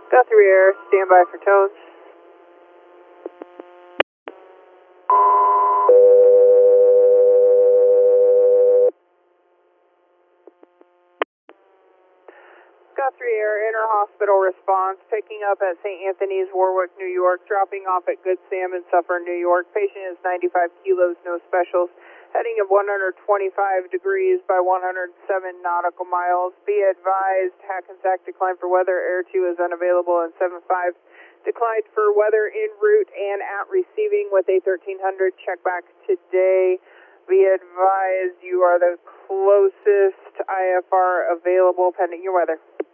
Guthrie Air, stand by for tones. Guthrie Air, inter-hospital response, picking up at St. Anthony's, Warwick, New York, dropping off at Good Sam in Suffern, New York. Patient is 95 kilos, no specials. Heading of 125 degrees by 107 nautical miles. Be advised, Hackensack declined for weather, Air 2 is unavailable, and 75 declined for weather en route and at receiving with a 1300 check back today. Be advised, you are the closest IFR available pending your weather.